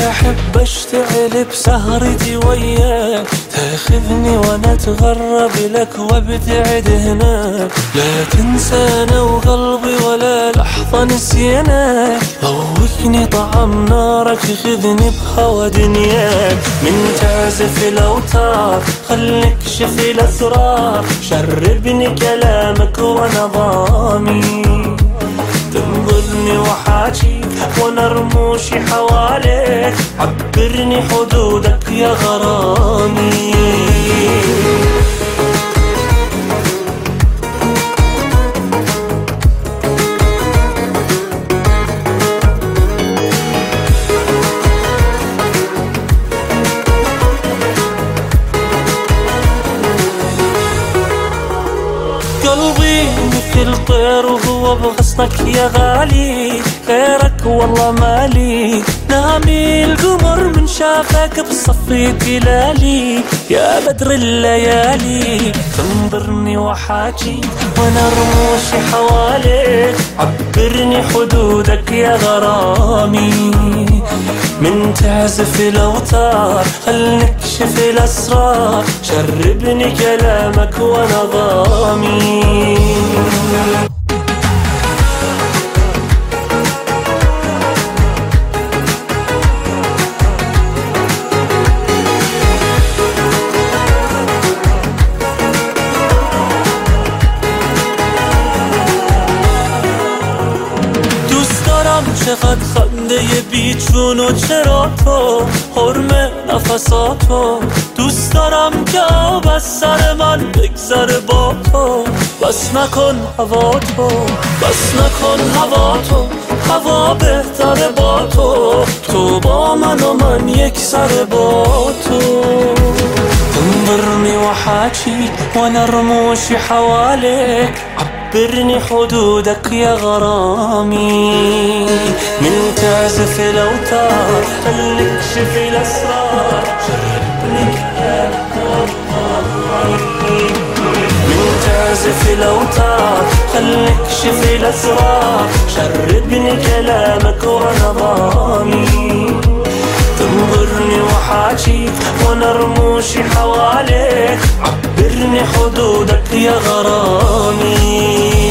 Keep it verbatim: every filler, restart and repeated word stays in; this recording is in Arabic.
أحب أشتعل بسهرتي وياك، تاخذني وأنا أتغرب لك وابتعد هناك. لا تنسانا وقلبي ولا لحظة نسيناك، ذوقني طعم نارك خذني بهوى دنياك. من تعزف الأوتار خليك شف الأسرار، شربني كلامك وأنا ضامي. تنظرني وحاجيك وانا رموشي حواليك، عبرني حدودك يا غرامي. قلبي مثل طير وهو بغصنك يا غالي، غيرك والله مالي. نامي القمر من شافك بصفي تلالي، يا بدر الليالي. تنظرني وحاجي وانا رموشي حواليك، عبرني حدودك يا غرامي. من تعزف الأوتار خل نكشف الأسرار، شربني كلامك وانا ضامي. چقدر خنده بیچون و چرا تو حرم نفساتو. دوست دارم که آب از سر من بگذره با تو، بس نکن هوا تو، بس نکن هوا تو. هوا بهتره با تو، تو با من و من یک سر با تو. تنظرني وحاجي وانا رموشي حواليك، عبرني حدودك يا غرامي. من تعزف الأوتار خليك شف الأسرار، شربني كلامك وغرامي. من تعزف الأوتار خليك شف الأسرار، شربني كلامك وانا ضامي. تنظرني وحاجي وانا رموشي حواليك، عبرني حدودك يا غرامي.